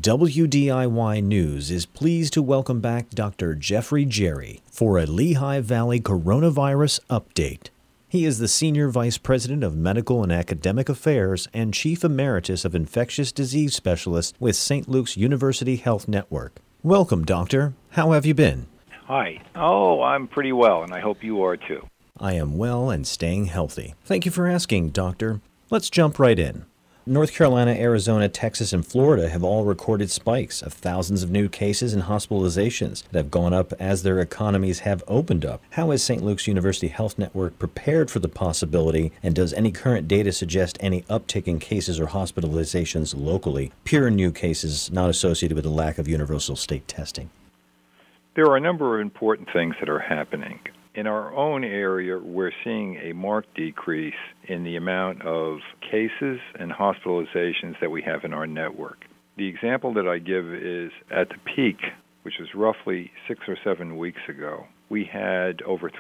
WDIY News is pleased to welcome back Dr. Jeffrey Jerry for a Lehigh Valley coronavirus update. He is the Senior Vice President of Medical and Academic Affairs and Chief Emeritus of Infectious Disease Specialist with St. Luke's University Health Network. Welcome, Doctor. How have you been? Hi. Oh, I'm pretty well, and I hope you are too. I am well and staying healthy. Thank you for asking, Doctor. Let's jump right in. North Carolina, Arizona, Texas, and Florida have all recorded spikes of thousands of new cases and hospitalizations that have gone up as their economies have opened up. How is St. Luke's University Health Network prepared for the possibility, and does any current data suggest any uptick in cases or hospitalizations locally, pure new cases not associated with a lack of universal state testing? There are a number of important things that are happening. In our own area, we're seeing a marked decrease in the amount of cases and hospitalizations that we have in our network. The example that I give is at the peak, which was roughly 6 or 7 weeks ago, we had over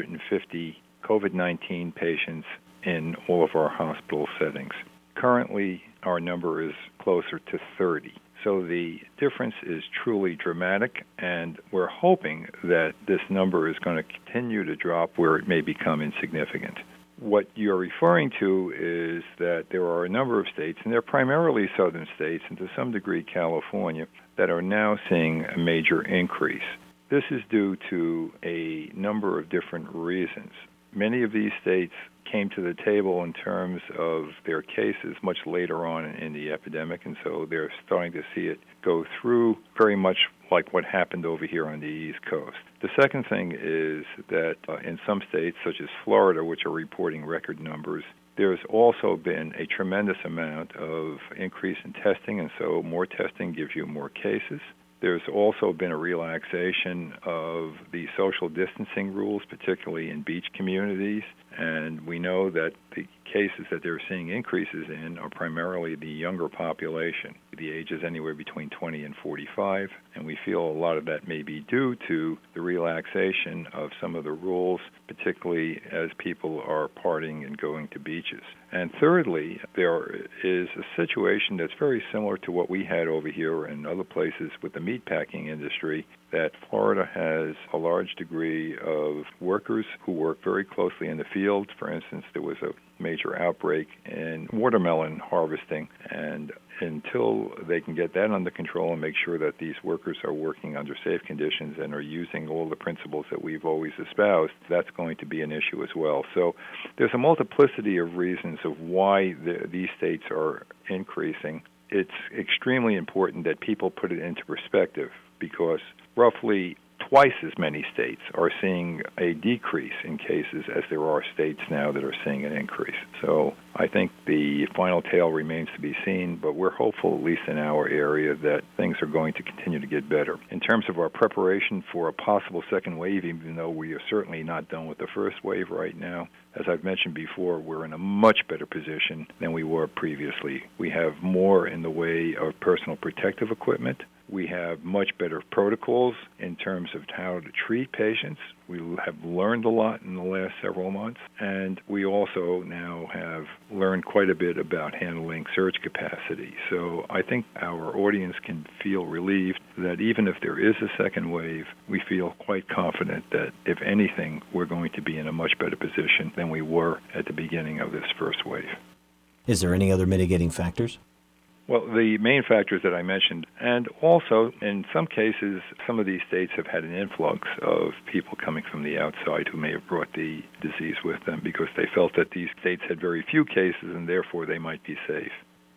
350 COVID-19 patients in all of our hospital settings. Currently, our number is closer to 30. So the difference is truly dramatic, and we're hoping that this number is going to continue to drop where it may become insignificant. What you're referring to is that there are a number of states, and they're primarily southern states, and to some degree California, that are now seeing a major increase. This is due to a number of different reasons. Many of these states came to the table in terms of their cases much later on in the epidemic, and so they're starting to see it go through very much like what happened over here on the East Coast. The second thing is that in some states, such as Florida, which are reporting record numbers, there's also been a tremendous amount of increase in testing, and so more testing gives you more cases. There's also been a relaxation of the social distancing rules, particularly in beach communities, and we know that the cases that they're seeing increases in are primarily the younger population. The age is anywhere between 20 and 45, and we feel a lot of that may be due to the relaxation of some of the rules, particularly as people are partying and going to beaches. And thirdly, there is a situation that's very similar to what we had over here and other places with the meatpacking industry, that Florida has a large degree of workers who work very closely in the field. For instance, there was a major outbreak in watermelon harvesting, and until they can get that under control and make sure that these workers are working under safe conditions and are using all the principles that we've always espoused, that's going to be an issue as well. So there's a multiplicity of reasons of why these states are increasing. It's extremely important that people put it into perspective, because roughly twice as many states are seeing a decrease in cases as there are states now that are seeing an increase. So I think the final tale remains to be seen, but we're hopeful, at least in our area, that things are going to continue to get better. In terms of our preparation for a possible second wave, even though we are certainly not done with the first wave right now, as I've mentioned before, we're in a much better position than we were previously. We have more in the way of personal protective equipment. We have much better protocols in terms of how to treat patients. We have learned a lot in the last several months, and we also now have learned quite a bit about handling surge capacity. So I think our audience can feel relieved that even if there is a second wave, we feel quite confident that, if anything, we're going to be in a much better position than we were at the beginning of this first wave. Is there any other mitigating factors? Well, the main factors that I mentioned, and also in some cases, some of these states have had an influx of people coming from the outside who may have brought the disease with them because they felt that these states had very few cases and therefore they might be safe.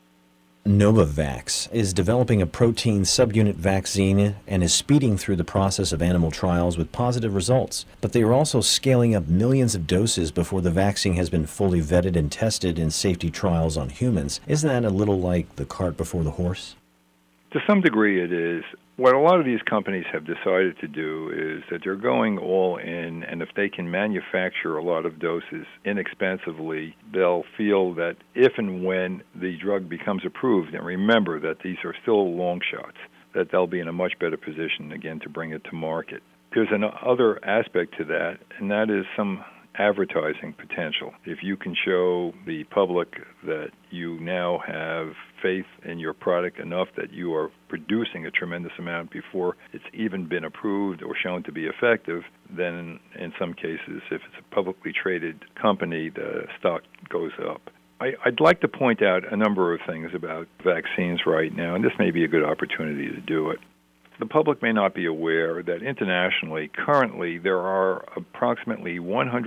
Novavax is developing a protein subunit vaccine and is speeding through the process of animal trials with positive results. But they are also scaling up millions of doses before the vaccine has been fully vetted and tested in safety trials on humans. Isn't that a little like the cart before the horse? To some degree it is. What a lot of these companies have decided to do is that they're going all in, and if they can manufacture a lot of doses inexpensively, they'll feel that if and when the drug becomes approved, and remember that these are still long shots, that they'll be in a much better position, again, to bring it to market. There's another aspect to that, and that is some advertising potential. If you can show the public that you now have faith in your product enough that you are producing a tremendous amount before it's even been approved or shown to be effective, then in some cases, if it's a publicly traded company, the stock goes up. I'd like to point out a number of things about vaccines right now, and this may be a good opportunity to do it. The public may not be aware that internationally, currently, there are approximately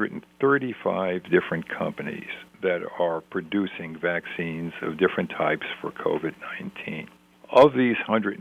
135 different companies that are producing vaccines of different types for COVID-19. Of these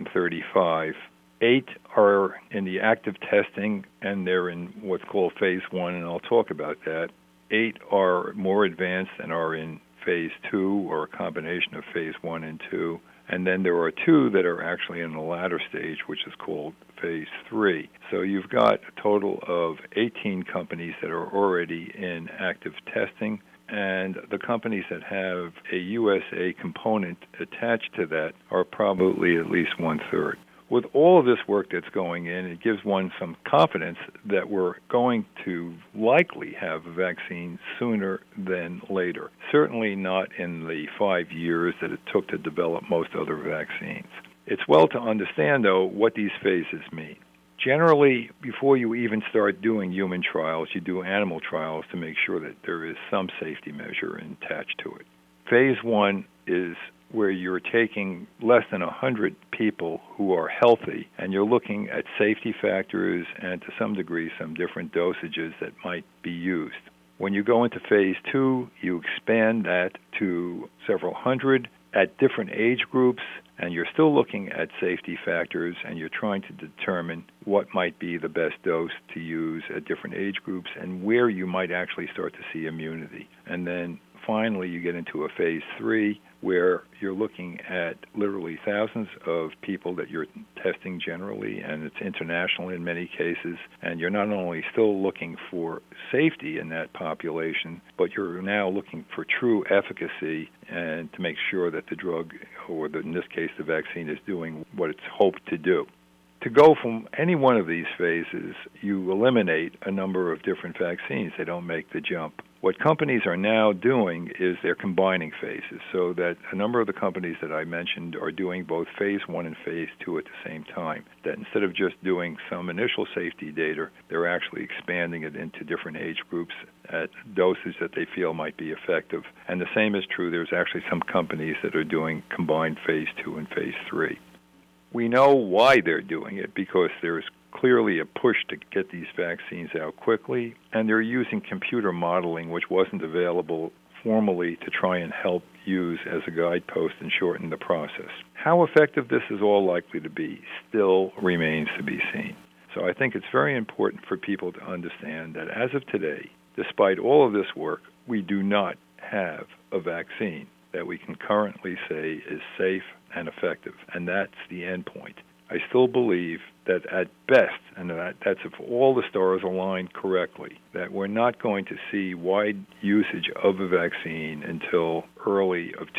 135, 8 are in the active testing, and they're in what's called phase 1, and I'll talk about that. 8 are more advanced and are in phase 2, or a combination of phase 1 and 2. And then there are 2 that are actually in the latter stage, which is called phase 3. So you've got a total of 18 companies that are already in active testing, and the companies that have a USA component attached to that are probably at least one-third. With all of this work that's going in, it gives one some confidence that we're going to likely have a vaccine sooner than later. Certainly not in the 5 years that it took to develop most other vaccines. It's well to understand, though, what these phases mean. Generally, before you even start doing human trials, you do animal trials to make sure that there is some safety measure attached to it. Phase 1 is where you're taking less than 100 people who are healthy, and you're looking at safety factors and, to some degree, some different dosages that might be used. When you go into phase 2, you expand that to several hundred at different age groups, and you're still looking at safety factors, and you're trying to determine what might be the best dose to use at different age groups and where you might actually start to see immunity. And then finally, you get into a phase 3 where you're looking at literally thousands of people that you're testing generally, and it's international in many cases, and you're not only still looking for safety in that population, but you're now looking for true efficacy and to make sure that the drug, or in this case the vaccine, is doing what it's hoped to do. To go from any one of these phases, you eliminate a number of different vaccines. They don't make the jump. What companies are now doing is they're combining phases, so that a number of the companies that I mentioned are doing both phase 1 and phase 2 at the same time. That instead of just doing some initial safety data, they're actually expanding it into different age groups at doses that they feel might be effective. And the same is true. There's actually some companies that are doing combined phase 2 and phase 3. We know why they're doing it, because there's clearly a push to get these vaccines out quickly, and they're using computer modeling, which wasn't available formally, to try and help use as a guidepost and shorten the process. How effective this is all likely to be still remains to be seen. So I think it's very important for people to understand that as of today, despite all of this work, we do not have a vaccine that we can currently say is safe and effective, and that's the end point. I still believe that at best, and that's if all the stars align correctly, that we're not going to see wide usage of a vaccine until early of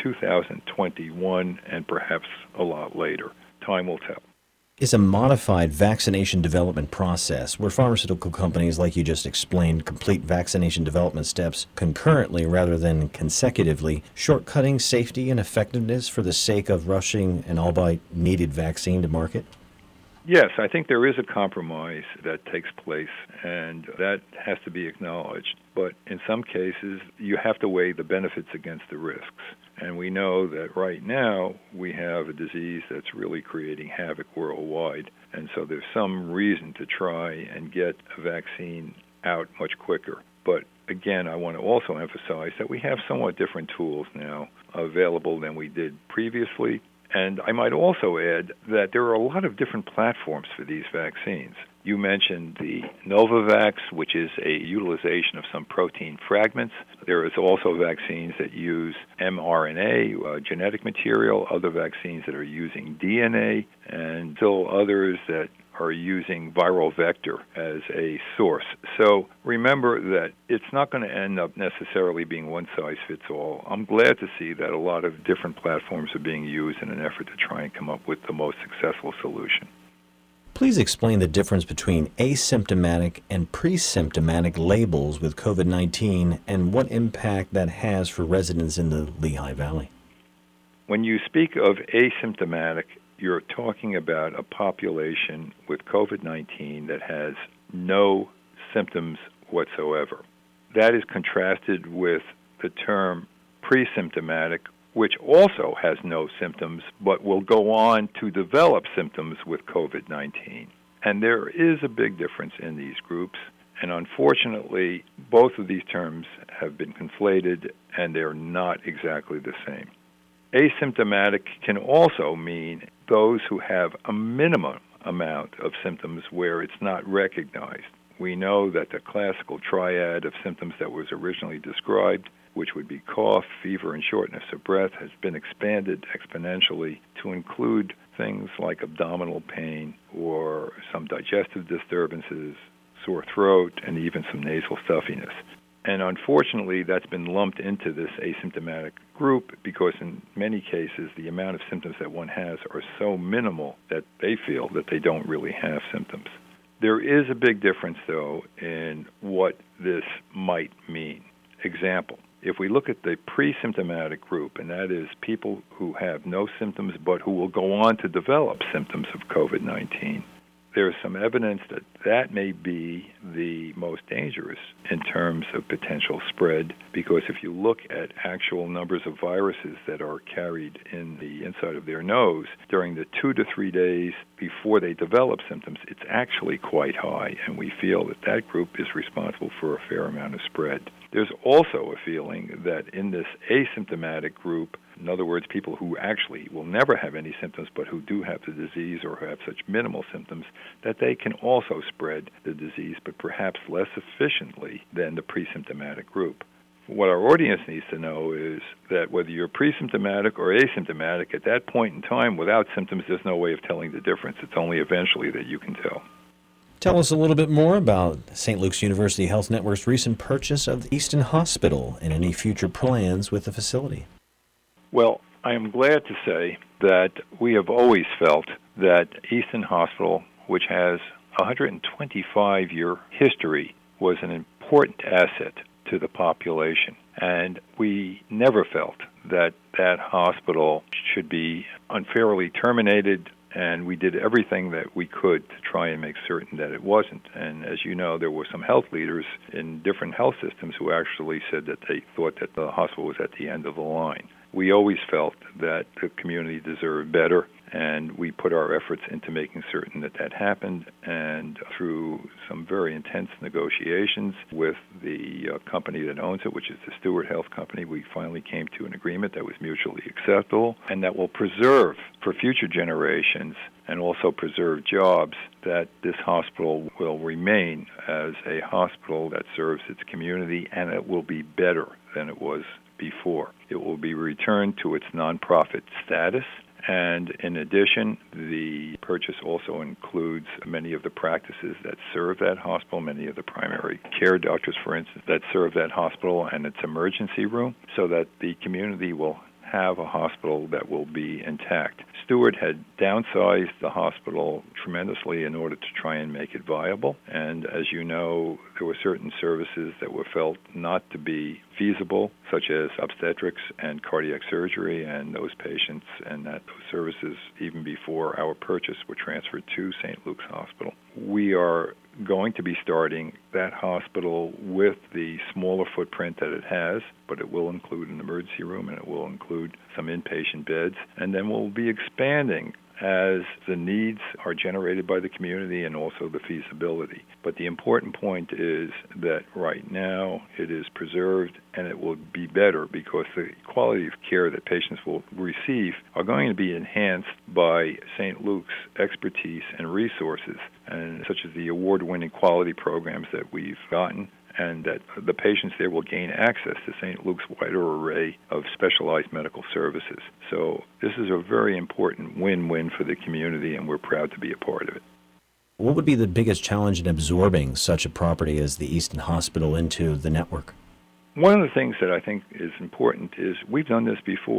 2021 and perhaps a lot later. Time will tell. Is a modified vaccination development process where pharmaceutical companies, like you just explained, complete vaccination development steps concurrently rather than consecutively, shortcutting safety and effectiveness for the sake of rushing an albeit needed vaccine to market? Yes, I think there is a compromise that takes place, and that has to be acknowledged. But in some cases, you have to weigh the benefits against the risks. And we know that right now we have a disease that's really creating havoc worldwide. And so there's some reason to try and get a vaccine out much quicker. But again, I want to also emphasize that we have somewhat different tools now available than we did previously. And I might also add that there are a lot of different platforms for these vaccines. You mentioned the Novavax, which is a utilization of some protein fragments. There is also vaccines that use mRNA, genetic material, other vaccines that are using DNA, and still others that are using viral vector as a source. So remember that it's not going to end up necessarily being one size fits all. I'm glad to see that a lot of different platforms are being used in an effort to try and come up with the most successful solution. Please please explain the difference between asymptomatic and pre-symptomatic labels with COVID-19 and what impact that has for residents in the Lehigh Valley? When you speak of asymptomatic, you're talking about a population with COVID-19 that has no symptoms whatsoever. That is contrasted with the term pre-symptomatic, which also has no symptoms but will go on to develop symptoms with COVID-19. And there is a big difference in these groups, and unfortunately, both of these terms have been conflated, and they're not exactly the same. Asymptomatic can also mean those who have a minimum amount of symptoms where it's not recognized. We know that the classical triad of symptoms that was originally described, which would be cough, fever, and shortness of breath, has been expanded exponentially to include things like abdominal pain or some digestive disturbances, sore throat, and even some nasal stuffiness. And unfortunately, that's been lumped into this asymptomatic group because in many cases, the amount of symptoms that one has are so minimal that they feel that they don't really have symptoms. There is a big difference, though, in what this might mean. Example, if we look at the pre-symptomatic group, and that is people who have no symptoms but who will go on to develop symptoms of COVID-19, there is some evidence that that may be the most dangerous in terms of potential spread, because if you look at actual numbers of viruses that are carried in the inside of their nose during the 2 to 3 days before they develop symptoms, it's actually quite high, and we feel that that group is responsible for a fair amount of spread. There's also a feeling that in this asymptomatic group, in other words, people who actually will never have any symptoms but who do have the disease or who have such minimal symptoms, that they can also spread the disease, but perhaps less efficiently than the pre-symptomatic group. What our audience needs to know is that whether you're pre-symptomatic or asymptomatic, at that point in time, without symptoms, there's no way of telling the difference. It's only eventually that you can tell. Tell us a little bit more about St. Luke's University Health Network's recent purchase of the Easton Hospital and any future plans with the facility. Well, I am glad to say that we have always felt that Easton Hospital, which has a 125-year history, was an important asset to the population. And we never felt that that hospital should be unfairly terminated, and we did everything that we could to try and make certain that it wasn't. And as you know, there were some health leaders in different health systems who actually said that they thought that the hospital was at the end of the line. We always felt that the community deserved better, and we put our efforts into making certain that that happened. And through some very intense negotiations with the company that owns it, which is the Steward Health Company, we finally came to an agreement that was mutually acceptable and that will preserve for future generations and also preserve jobs, that this hospital will remain as a hospital that serves its community, and it will be better than it was before. It will be returned to its nonprofit status, and in addition, the purchase also includes many of the practices that serve that hospital, many of the primary care doctors, for instance, that serve that hospital and its emergency room, so that the community will have a hospital that will be intact. Steward had downsized the hospital tremendously in order to try and make it viable, and as you know, there were certain services that were felt not to be feasible, such as obstetrics and cardiac surgery, and those patients and those services, even before our purchase, were transferred to St. Luke's Hospital. We are going to be starting that hospital with the smaller footprint that it has, but it will include an emergency room and it will include some inpatient beds, and then we'll be expanding as the needs are generated by the community and also the feasibility. But the important point is that right now it is preserved, and it will be better because the quality of care that patients will receive are going to be enhanced by St. Luke's expertise and resources, and such as the award-winning quality programs that we've gotten, and that the patients there will gain access to St. Luke's wider array of specialized medical services. So this is a very important win-win for the community, and we're proud to be a part of it. What would be the biggest challenge in absorbing such a property as the Easton Hospital into the network? One of the things that I think is important is we've done this before.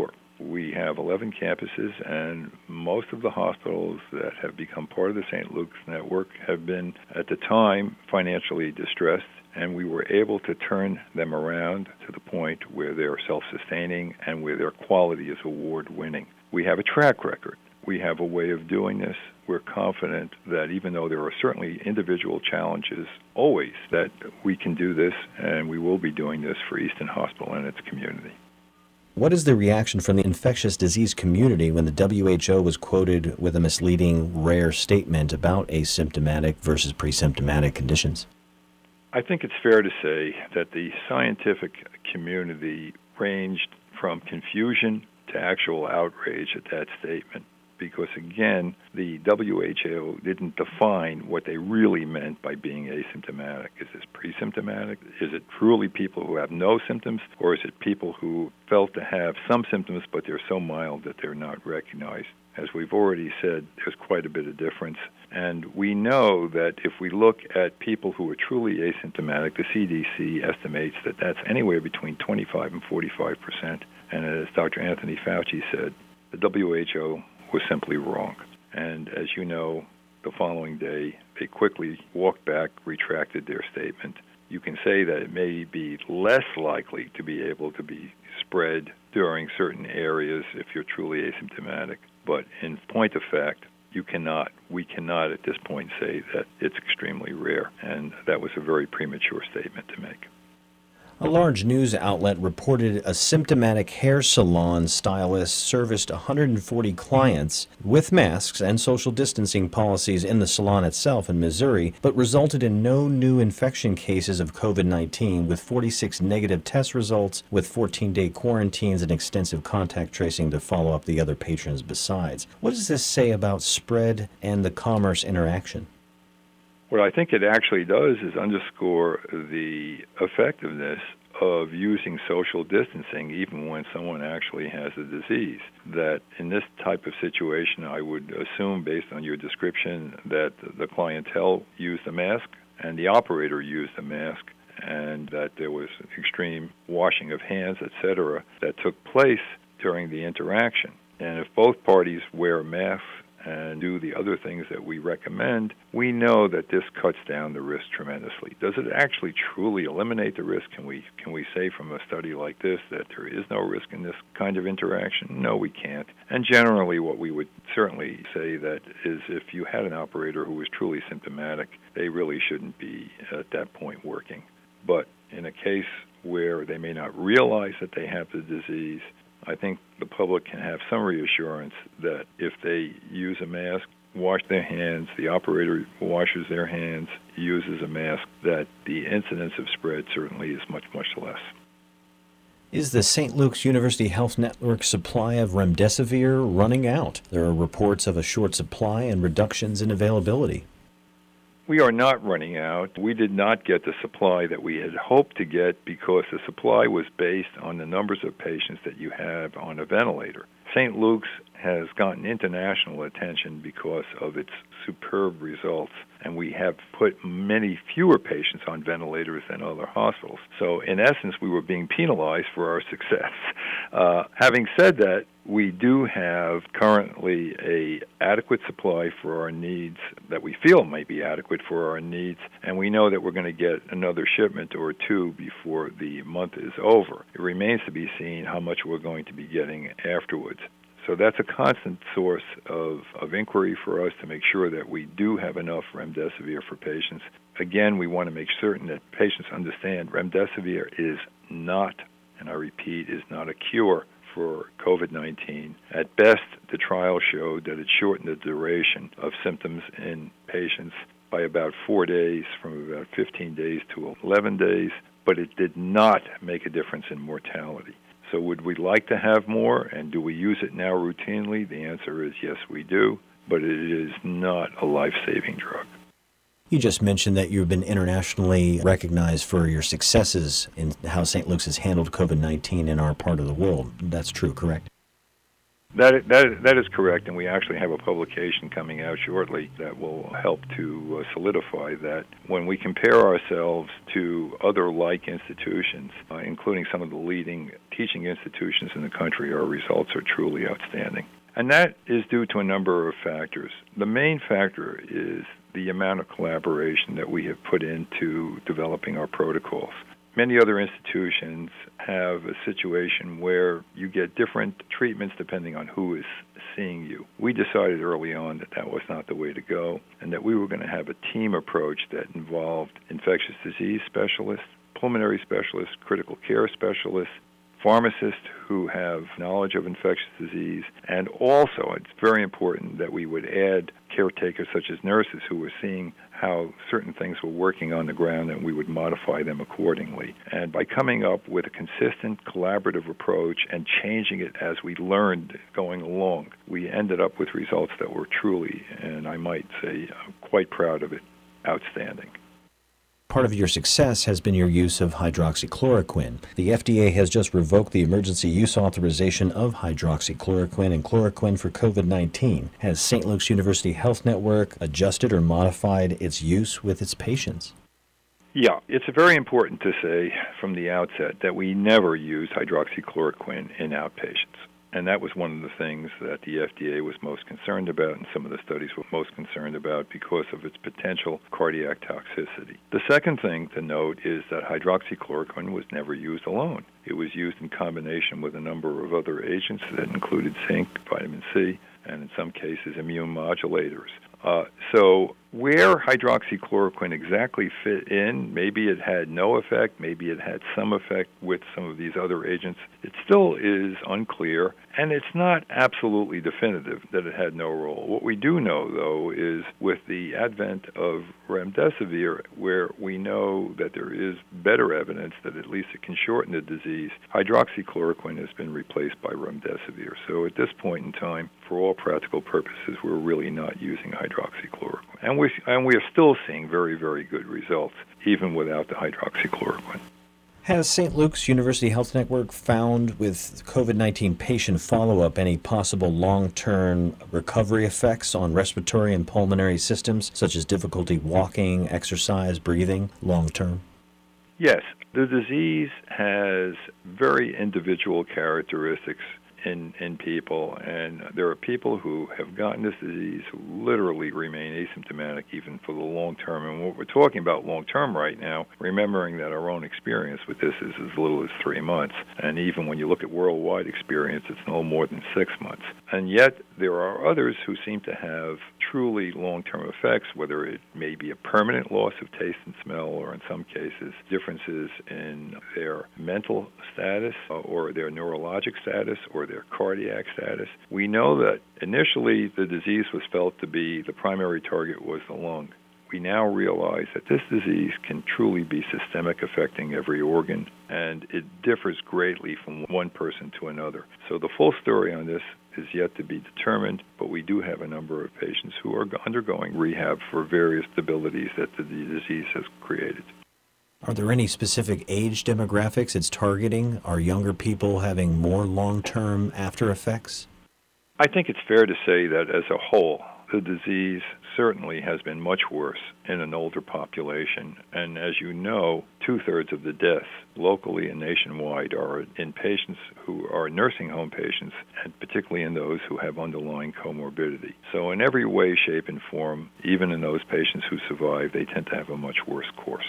We have 11 campuses, and most of the hospitals that have become part of the St. Luke's network have been, at the time, financially distressed, and we were able to turn them around to the point where they're self-sustaining and where their quality is award-winning. We have a track record. We have a way of doing this. We're confident that even though there are certainly individual challenges always, that we can do this, and we will be doing this for Easton Hospital and its community. What is the reaction from the infectious disease community when the WHO was quoted with a misleading, rare statement about asymptomatic versus pre-symptomatic conditions? I think it's fair to say that the scientific community ranged from confusion to actual outrage at that statement. Because, again, the WHO didn't define what they really meant by being asymptomatic. Is this pre-symptomatic? Is it truly people who have no symptoms? Or is it people who felt to have some symptoms, but they're so mild that they're not recognized? As we've already said, there's quite a bit of difference. And we know that if we look at people who are truly asymptomatic, the CDC estimates that that's anywhere between 25 and 45%. And as Dr. Anthony Fauci said, the WHO was simply wrong. And as you know, the following day, they quickly walked back, retracted their statement. You can say that it may be less likely to be able to be spread during certain areas if you're truly asymptomatic. But in point of fact, we cannot at this point say that it's extremely rare. And that was a very premature statement to make. A large news outlet reported a symptomatic hair salon stylist serviced 140 clients with masks and social distancing policies in the salon itself in Missouri, but resulted in no new infection cases of COVID-19, with 46 negative test results, with 14-day quarantines and extensive contact tracing to follow up the other patrons besides. What does this say about spread and the commerce interaction? What I think it actually does is underscore the effectiveness of using social distancing even when someone actually has the disease. That in this type of situation, I would assume, based on your description, that the clientele used a mask and the operator used a mask, and that there was extreme washing of hands, etc., that took place during the interaction. And if both parties wear masks and do the other things that we recommend, we know that this cuts down the risk tremendously. Does it actually truly eliminate the risk? Can we say from a study like this that there is no risk in this kind of interaction? No, we can't. And generally what we would certainly say that is if you had an operator who was truly symptomatic, they really shouldn't be at that point working. But in a case where they may not realize that they have the disease, I think the public can have some reassurance that if they use a mask, wash their hands, the operator washes their hands, uses a mask, that the incidence of spread certainly is much, much less. Is the St. Luke's University Health Network supply of remdesivir running out? There are reports of a short supply and reductions in availability. We are not running out. We did not get the supply that we had hoped to get because the supply was based on the numbers of patients that you have on a ventilator. St. Luke's has gotten international attention because of its superb results, and we have put many fewer patients on ventilators than other hospitals. So in essence, we were being penalized for our success. Having said that, we do have currently a adequate supply for our needs that we feel might be adequate for our needs, and we know that we're going to get another shipment or two before the month is over. It remains to be seen how much we're going to be getting afterwards. So that's a constant source of inquiry for us to make sure that we do have enough remdesivir for patients. Again, we want to make certain that patients understand remdesivir is not, and I repeat, is not a cure for COVID-19. At best, the trial showed that it shortened the duration of symptoms in patients by about 4 days, from about 15 days to 11 days, but it did not make a difference in mortality. So would we like to have more, and do we use it now routinely? The answer is yes, we do, but it is not a life-saving drug. You just mentioned that you've been internationally recognized for your successes in how St. Luke's has handled COVID-19 in our part of the world. That's true, correct? That is correct, and we actually have a publication coming out shortly that will help to solidify that. When we compare ourselves to other like institutions, including some of the leading teaching institutions in the country, our results are truly outstanding. And that is due to a number of factors. The main factor is the amount of collaboration that we have put into developing our protocols. Many other institutions have a situation where you get different treatments depending on who is seeing you. We decided early on that that was not the way to go, and that we were going to have a team approach that involved infectious disease specialists, pulmonary specialists, critical care specialists, pharmacists who have knowledge of infectious disease, and also it's very important that we would add caretakers such as nurses who were seeing how certain things were working on the ground, and we would modify them accordingly. And by coming up with a consistent collaborative approach and changing it as we learned going along, we ended up with results that were truly, and I might say, quite proud of it, outstanding. Part of your success has been your use of hydroxychloroquine. The FDA has just revoked the emergency use authorization of hydroxychloroquine and chloroquine for COVID-19. Has St. Luke's University Health Network adjusted or modified its use with its patients? Yeah, it's very important to say from the outset that we never use hydroxychloroquine in outpatients. And that was one of the things that the FDA was most concerned about, and some of the studies were most concerned about because of its potential cardiac toxicity. The second thing to note is that hydroxychloroquine was never used alone. It was used in combination with a number of other agents that included zinc, vitamin C, and in some cases immune modulators. So where hydroxychloroquine exactly fit in, maybe it had no effect, maybe it had some effect with some of these other agents, it still is unclear, and it's not absolutely definitive that it had no role. What we do know, though, is with the advent of remdesivir, where we know that there is better evidence that at least it can shorten the disease, hydroxychloroquine has been replaced by remdesivir. So at this point in time, for all practical purposes, we're really not using hydroxychloroquine. And we are still seeing very, very good results, even without the hydroxychloroquine. Has St. Luke's University Health Network found with COVID-19 patient follow-up any possible long-term recovery effects on respiratory and pulmonary systems, such as difficulty walking, exercise, breathing, long-term? Yes, the disease has very individual characteristics in people, and there are people who have gotten this disease who literally remain asymptomatic even for the long term. And what we're talking about long term right now, remembering that our own experience with this is as little as 3 months, and even when you look at worldwide experience, it's no more than 6 months. And yet there are others who seem to have truly long-term effects, whether it may be a permanent loss of taste and smell, or in some cases differences in their mental status or their neurologic status or their cardiac status. We know that initially the disease was felt to be the primary target was the lung. We now realize that this disease can truly be systemic, affecting every organ, and it differs greatly from one person to another. So the full story on this is yet to be determined, but we do have a number of patients who are undergoing rehab for various debilities that the disease has created. Are there any specific age demographics it's targeting? Are younger people having more long-term after effects? I think it's fair to say that as a whole, the disease certainly has been much worse in an older population. And as you know, 2/3 of the deaths locally and nationwide are in patients who are nursing home patients, and particularly in those who have underlying comorbidity. So in every way, shape, and form, even in those patients who survive, they tend to have a much worse course.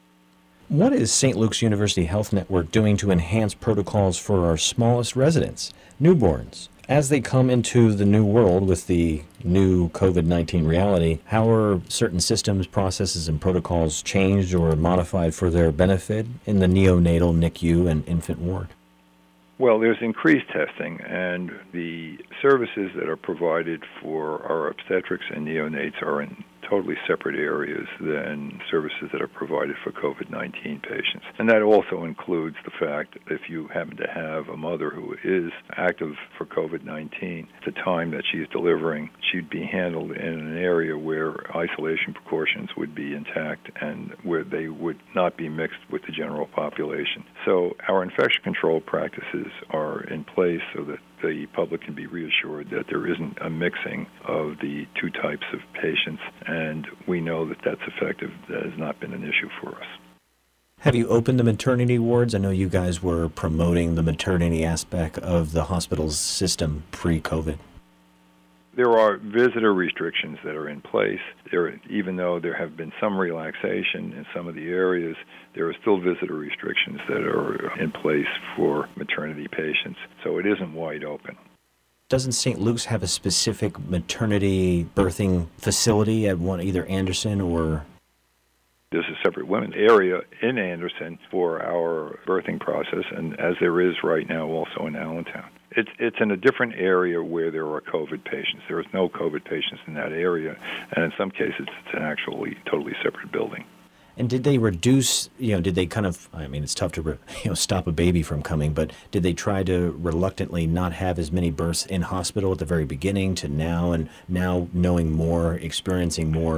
What is St. Luke's University Health Network doing to enhance protocols for our smallest residents, newborns? As they come into the new world with the new COVID-19 reality, how are certain systems, processes, and protocols changed or modified for their benefit in the neonatal, NICU, and infant ward? Well, there's increased testing, and the services that are provided for our obstetrics and neonates are in totally separate areas than services that are provided for COVID-19 patients. And that also includes the fact that if you happen to have a mother who is active for COVID-19, at the time that she's delivering, she'd be handled in an area where isolation precautions would be intact and where they would not be mixed with the general population. So our infection control practices are in place so that the public can be reassured that there isn't a mixing of the two types of patients, and we know that that's effective. That has not been an issue for us. Have you opened the maternity wards? I know you guys were promoting the maternity aspect of the hospital's system pre-COVID. There are visitor restrictions that are in place. Even though there have been some relaxation in some of the areas, there are still visitor restrictions that are in place for maternity patients, so it isn't wide open. Doesn't St. Luke's have a specific maternity birthing facility at either Anderson or... There's a separate women's area in Anderson for our birthing process, and as there is right now also in Allentown. It's in a different area where there are COVID patients. There is no COVID patients in that area, and in some cases it's an actually totally separate building. And did they reduce, did they kind of, it's tough to, stop a baby from coming, but did they try to reluctantly not have as many births in hospital at the very beginning to now, and now knowing more, experiencing more?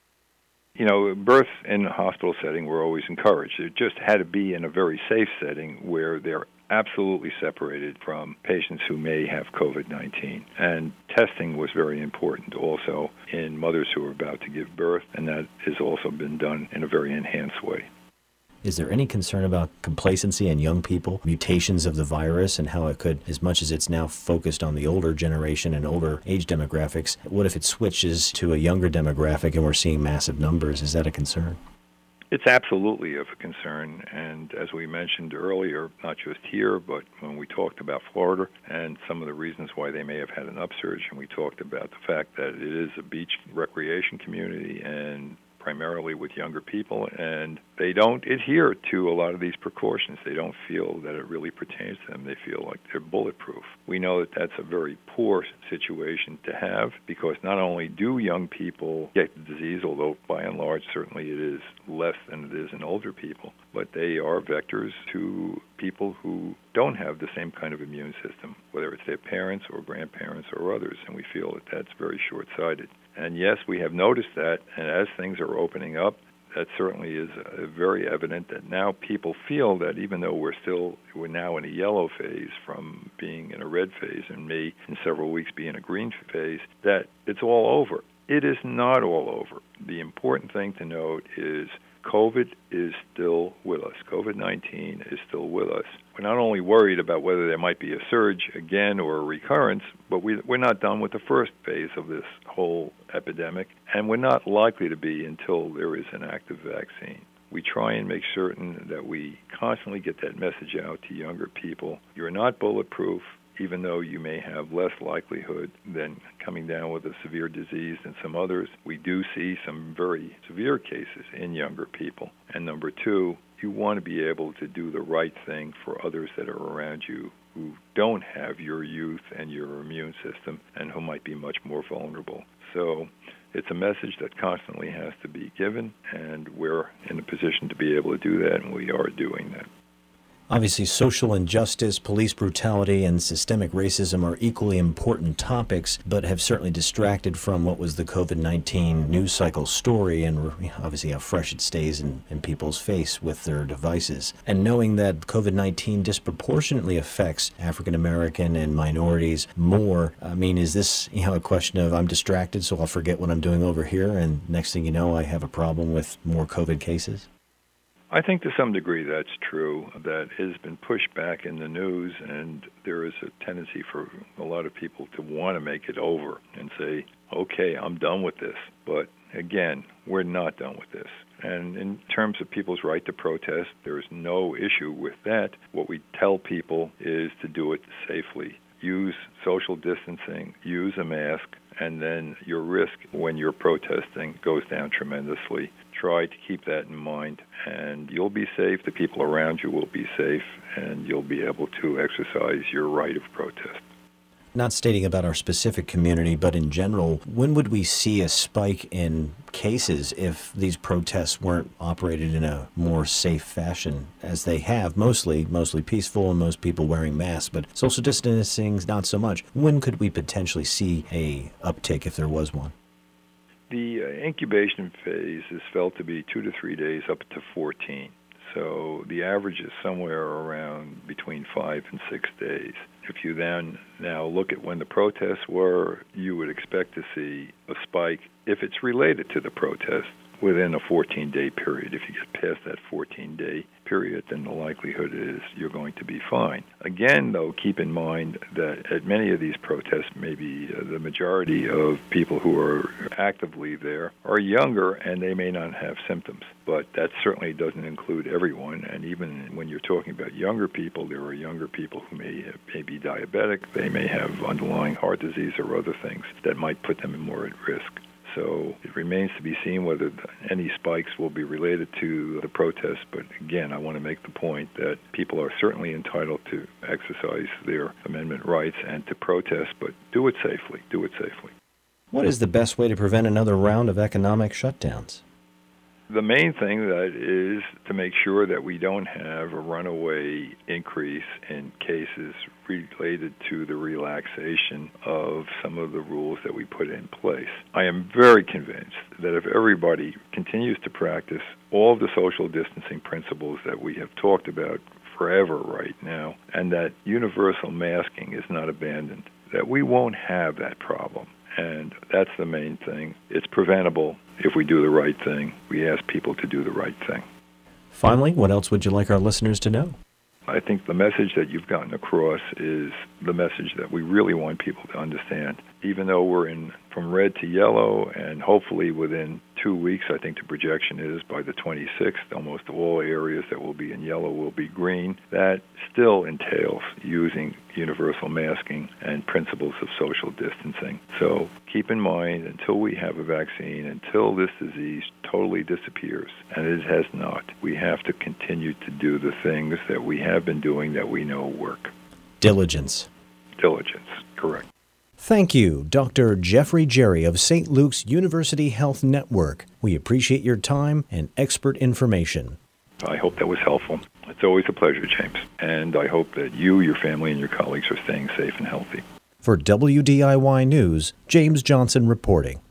Births in a hospital setting were always encouraged. It just had to be in a very safe setting where they're absolutely separated from patients who may have COVID-19. And testing was very important also in mothers who are about to give birth, and that has also been done in a very enhanced way. Is there any concern about complacency in young people, mutations of the virus, and how it could, as much as it's now focused on the older generation and older age demographics, what if it switches to a younger demographic and we're seeing massive numbers? Is that a concern? It's absolutely of a concern, and as we mentioned earlier, not just here, but when we talked about Florida and some of the reasons why they may have had an upsurge, and we talked about the fact that it is a beach recreation community and primarily with younger people, and they don't adhere to a lot of these precautions. They don't feel that it really pertains to them. They feel like they're bulletproof. We know that that's a very poor situation to have, because not only do young people get the disease, although by and large certainly it is less than it is in older people, but they are vectors to people who don't have the same kind of immune system, whether it's their parents or grandparents or others, and we feel that that's very short-sighted. And yes, we have noticed that, and as things are opening up, that certainly is very evident that now people feel that even though we're now in a yellow phase from being in a red phase and may in several weeks be in a green phase, that it's all over. It is not all over. The important thing to note is COVID is still with us. COVID-19 is still with us. We're not only worried about whether there might be a surge again or a recurrence, but we're not done with the first phase of this whole epidemic, and we're not likely to be until there is an active vaccine. We try and make certain that we constantly get that message out to younger people. You're not bulletproof, even though you may have less likelihood than coming down with a severe disease than some others. We do see some very severe cases in younger people. And number two, you want to be able to do the right thing for others that are around you who don't have your youth and your immune system and who might be much more vulnerable. So it's a message that constantly has to be given, and we're in a position to be able to do that, and we are doing that. Obviously, social injustice, police brutality, and systemic racism are equally important topics, but have certainly distracted from what was the COVID-19 news cycle story, and obviously how fresh it stays in people's face with their devices. And knowing that COVID-19 disproportionately affects African American and minorities more, is this a question of I'm distracted, so I'll forget what I'm doing over here, and next thing you know, I have a problem with more COVID cases? I think to some degree that's true. That has been pushed back in the news, and there is a tendency for a lot of people to want to make it over and say, okay, I'm done with this. But again, we're not done with this. And in terms of people's right to protest, there is no issue with that. What we tell people is to do it safely. Use social distancing, use a mask, and then your risk when you're protesting goes down tremendously. Try to keep that in mind, and you'll be safe. The people around you will be safe, and you'll be able to exercise your right of protest. Not stating about our specific community, but in general, when would we see a spike in cases if these protests weren't operated in a more safe fashion, as they have, mostly peaceful and most people wearing masks, but social distancing, not so much? When could we potentially see a uptick if there was one? The incubation phase is felt to be 2 to 3 days up to 14. So the average is somewhere around between 5 and 6 days. If you then now look at when the protests were, you would expect to see a spike if it's related to the protest within a 14-day period. If you get past that 14-day period, then the likelihood is you're going to be fine. Again, though, keep in mind that at many of these protests, maybe the majority of people who are actively there are younger and they may not have symptoms. But that certainly doesn't include everyone. And even when you're talking about younger people, there are younger people who may be diabetic. They may have underlying heart disease or other things that might put them more at risk. So it remains to be seen whether any spikes will be related to the protests. But again, I want to make the point that people are certainly entitled to exercise their amendment rights and to protest, but do it safely. Do it safely. What is the best way to prevent another round of economic shutdowns? The main thing that is to make sure that we don't have a runaway increase in cases related to the relaxation of some of the rules that we put in place. I am very convinced that if everybody continues to practice all of the social distancing principles that we have talked about forever right now, and that universal masking is not abandoned, that we won't have that problem. And that's the main thing. It's preventable if we do the right thing. We ask people to do the right thing. Finally, what else would you like our listeners to know? I think the message that you've gotten across is the message that we really want people to understand. Even though we're in from red to yellow, and hopefully within 2 weeks, I think the projection is by the 26th, almost all areas that will be in yellow will be green. That still entails using universal masking and principles of social distancing. So keep in mind, until we have a vaccine, until this disease totally disappears, and it has not, we have to continue to do the things that we have been doing that we know work. Diligence. Diligence, correct. Thank you, Dr. Jeffrey Jerry of St. Luke's University Health Network. We appreciate your time and expert information. I hope that was helpful. It's always a pleasure, James. And I hope that you, your family, and your colleagues are staying safe and healthy. For WDIY News, James Johnson reporting.